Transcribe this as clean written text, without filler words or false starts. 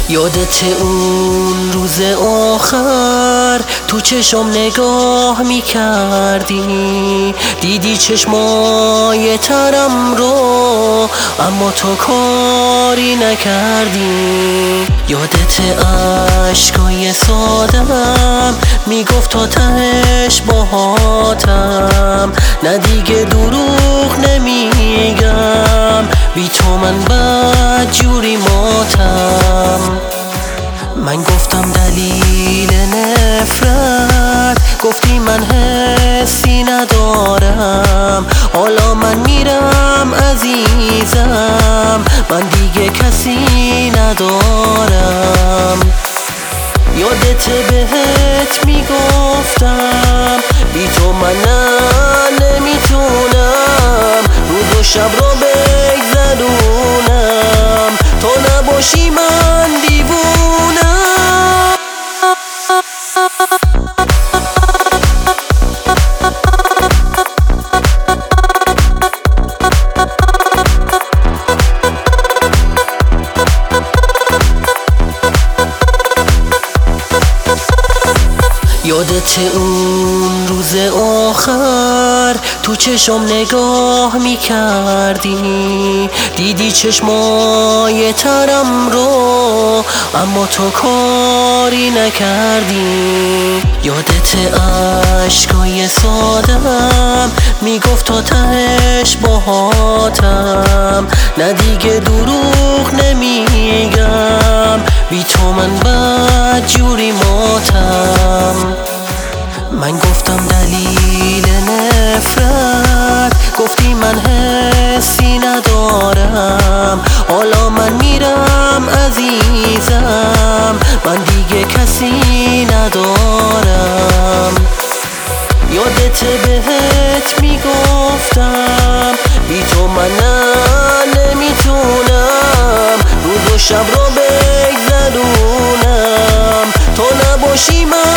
یادت اون روز آخر تو چشم نگاه میکردی، دیدی چشمای ترم رو اما تو کاری نکردی. یادت عشقای سادم میگفت تا تهش باهاتم، نه دیگه دروغ نمیگم، بی تو من بدجوری ماتم. من گفتم دلیل نفرت، گفتی من حسی ندارم، حالا من میرم عزیزم، من دیگه کسی ندارم. یادت بهت میگفتم بی تو من نمیتونم روز و شب رو بگذرونم، تو نباشی من دیوونم. یادت اون روز آخر تو چشم نگاه میکردی، دیدی چشمای ترم رو اما تو کاری نکردی. یادت عشقای سادم میگفت تا تهش باهاتم، نه دیگه دروغ نمیگم، بی تو من بدجوری ماتم. من گفتم دلیل نفرت، گفتی من حسی ندارم، حالا من میرم عزیزم، من دیگه کسی ندارم. یادت بهت میگفتم بی تو من نمیتونم روز و شب رو بگذرونم، تو نباشی من